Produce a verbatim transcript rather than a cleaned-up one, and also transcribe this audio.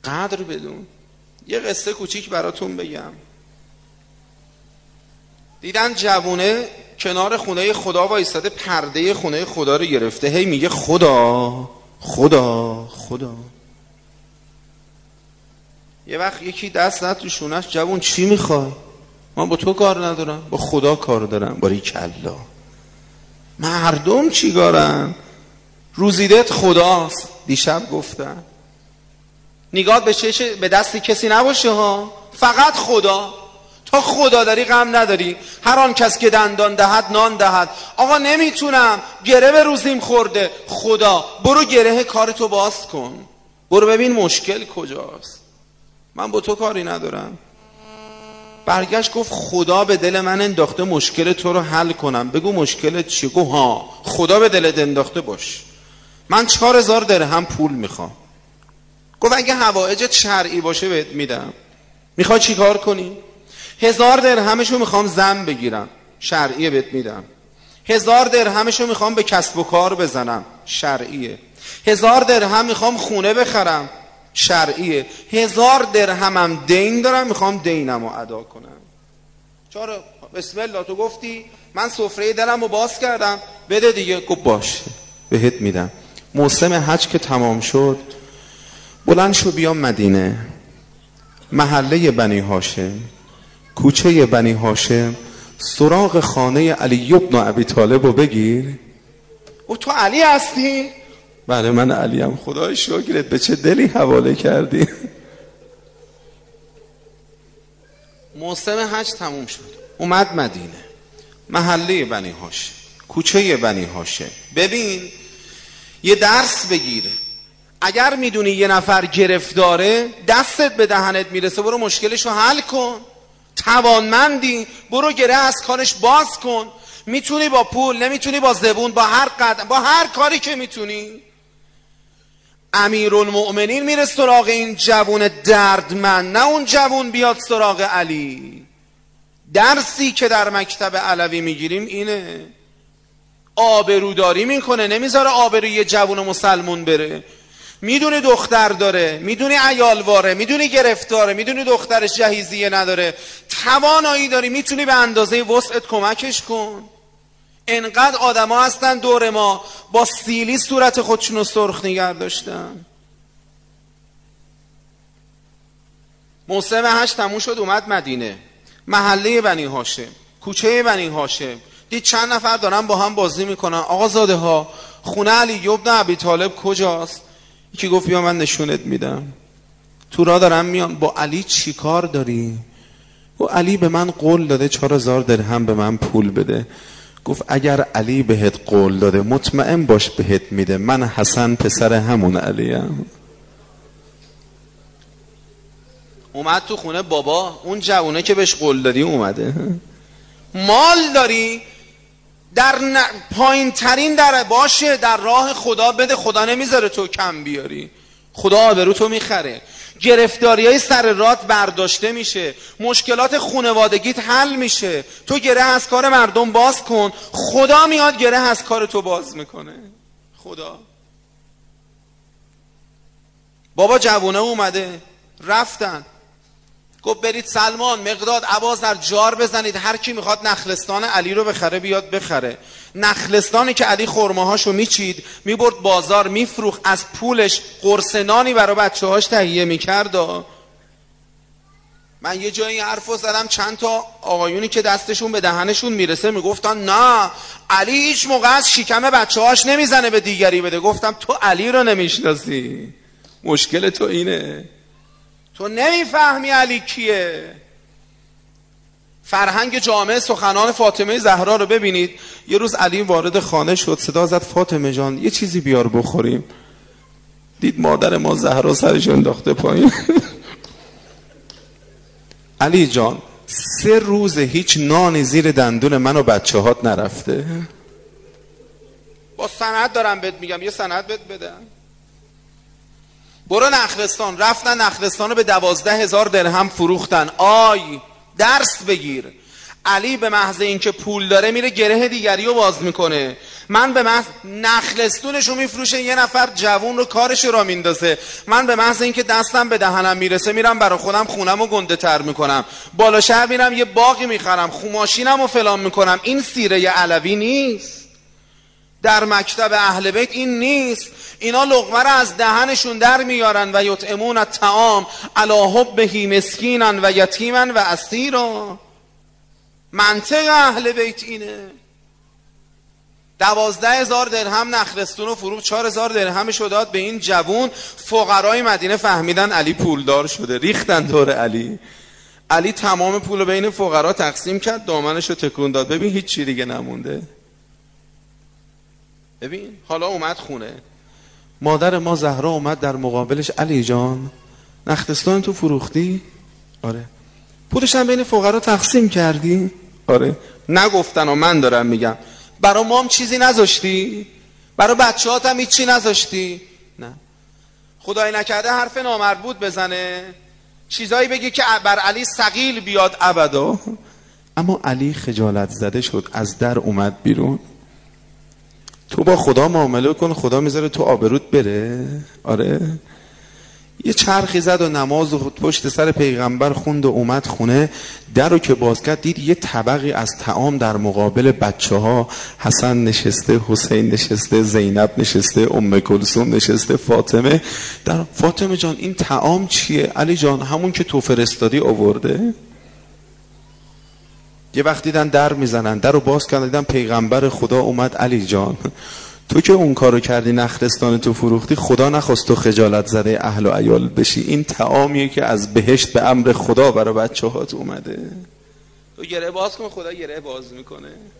قدر بدون. یه قصه کوچیک براتون بگم. دیدن جوونه کنار خونه خدا وایساده، پرده خونه خدا رو گرفته، هی میگه خدا خدا خدا. یه وقت یکی دست زد تو شونش، جوون چی میخوای؟ من با تو کار ندارم، با خدا کار دارم. باریکلا. مردم چی کارن؟ روزیدت خداست. دیشب گفتن نگاه به چش به دست کسی نباشه ها، فقط خدا. تا خدا داری غم نداری. هر آن کس که دندان دهد نان دهد. آقا نمیتونم، گره به روزیم خورده. خدا برو گره کارتو باز کن، برو ببین مشکل کجاست. من با تو کاری ندارم. برگشت گفت خدا به دل من انداخته مشکل تو رو حل کنم. بگو مشکلت چیه؟ گفت ها خدا به دلت انداخته باش. من چهار هزار درهم پول میخوام. گفت اگه حوائجت شرعی باشه بهت میدم. میخوای چی کار کنی؟ هزار درهمشو میخوام زن بگیرم، شرعیه، بهت میدم. هزار درهمشو میخوام به کسب و کار بزنم، شرعیه. هزار درهم میخوام خونه بخرم، شرعیه. هزار درهمم دین دارم، میخوام دینمو ادا کنم. چرا؟ بسم الله تو گفتی، من سفره دلمو باز کردم، بده دیگه. گفت باشه بهت میدم. موسم حج که تمام شد، بلند شو بیا مدینه، محله بنی هاشم، کوچه بنی هاشم، سراغ خانه علی ابن ابی طالب رو بگیر. او تو علی هستی؟ بله من علیم. خدای شکرت، به چه دلی حواله کردی. موسم حج تموم شد، اومد مدینه، محله بنی هاشم، کوچه بنی هاشم. ببین یه درس بگیره. اگر میدونی یه نفر گرفتاره، دستت به دهنت میرسه، برو مشکلشو حل کن. توانمندی، برو گره از کارش باز کن. میتونی با پول، نمیتونی با زبون، با هر قدم، با هر کاری که میتونی. امیرالمؤمنین میره سراغ این جوون دردمند، نه اون جوون بیاد سراغ علی. درسی که در مکتب علوی میگیریم اینه. آبروداری میکنه، نمیذاره آبروی جوون مسلمون بره. میدونی دختر داره، میدونی عیالواره، میدونی گرفتاره، میدونی دخترش جهیزیه نداره، توانایی داری، میتونی به اندازه وسعت کمکش کن. انقدر آدم ها هستن دور ما با سیلی صورت خودشونو سرخ نگه داشتن. موسم حج تموم شد، اومد مدینه، محله بنی هاشم، کوچه بنی هاشم. دید چند نفر دارن با هم بازی میکنن. آقا زاده ها، خونه علی ابن ابی طالب کجاست؟ یکی گفت بیا من نشونت میدم. تو راه دارم میام. با علی چی کار داری؟ و علی به من قول داده چهار هزار درهم به من پول بده. گفت اگر علی بهت قول داده مطمئن باش بهت میده. من حسن پسر همون علیم. اومد تو خونه بابا، اون جوونه که بهش قول دادی اومده. مال داری در ن... پایین ترین در باشه، در راه خدا بده، خدا نمیذاره تو کم بیاری، خدا آبرو تو میخره. گرفتاری های سر رات برداشته میشه، مشکلات خانوادگیت حل میشه. تو گره از کار مردم باز کن، خدا میاد گره از کار تو باز میکنه. خدا. بابا جوونه اومده، رفتن، گفت برید سلمان، مقداد، ابازر جار بزنید، هر کی میخواد نخلستان علی رو بخره بیاد بخره. نخلستانی که علی خرماهاشو میچید میبرد بازار میفروخت، از پولش قرص نانی برای بچه‌هاش تهیه میکرد. من یه جایی حرفو زدم، چند تا آقایونی که دستشون به دهنشون میرسه میگفتن نه علی هیچ موقع از شکم بچه‌هاش نمیزنه به دیگری بده. گفتم تو علی رو نمیشناسی، مشکل تو اینه، تو نمیفهمی علی کیه. فرهنگ جامعه سخنان فاطمه زهرا رو ببینید. یه روز علی وارد خانه شد، صدا زد فاطمه جان یه چیزی بیار بخوریم. دید مادر ما زهرا سرش انداخته پایین. علی جان سه روز هیچ نانی زیر دندون من و بچه هات نرفته. با سند دارم بهت میگم، یه سند بهت بدم. برو نخلستان. رفتن نخلستان رو به دوازده هزار درهم فروختن. آی درس بگیر. علی به محض اینکه پول داره میره گره دیگری رو باز میکنه. من به محض نخلستونش رو میفروشه، یه نفر جوون رو کارش رو میندازه. من به محض اینکه دستم به دهنم میرسه میرم برای خودم خونم رو گنده تر میکنم، بالا شهر میرم یه باقی میخرم، خماشینم رو فلان میکنم. این سیره علوی نیست، در مکتب اهل بیت این نیست. اینا لقمه رو از دهنشون در میارن و یطعمون الطعام علی حبه مسکینا و یتیما و اسیرا. منطق اهل بیت اینه. دوازده هزار درهم نخلستون و فروخت، چهار هزار درهمشو داد به این جوون. فقرای مدینه فهمیدن علی پولدار شده، ریختن دور علی. علی تمام پول بین فقرا تقسیم کرد، دامنشو تکون داد. ببین هیچ چی دیگه نمونده. ببین حالا اومد خونه، مادر ما زهرا اومد در مقابلش، علی جان نخلستان تو فروختی؟ آره. پولش هم بین فقرا تقسیم کردی؟ آره. نگفتن و من دارم میگم. برا مام چیزی نذاشتی؟ برا بچه‌هات هم هیچی نذاشتی؟ نه. خدای نکرده حرف نامربوط بزنه، چیزایی بگی که بر علی ثقیل بیاد ابدا. اما علی خجالت زده شد، از در اومد بیرون. تو با خدا معامله کن، خدا میذاره تو آبروت بره. آره. یه چرخی زد و نماز و پشت سر پیغمبر خوند و اومد خونه. در رو که باز کرد دید یه طبقی از طعام در مقابل بچه ها، حسن نشسته، حسین نشسته، زینب نشسته، ام کلثوم نشسته، فاطمه. در فاطمه جان این طعام چیه؟ علی جان همون که تو فرستادی آورده. یه وقت دیدن در میزنن، در رو باز کردن دیدن پیغمبر خدا اومد. علی جان تو که اون کارو کردی نخلستان تو فروختی، خدا نخواست تو خجالت زده اهل و عیال بشی. این طعامیه که از بهشت به امر خدا برای بچه هات اومده. تو گره باز کن، خدا گره باز میکنه.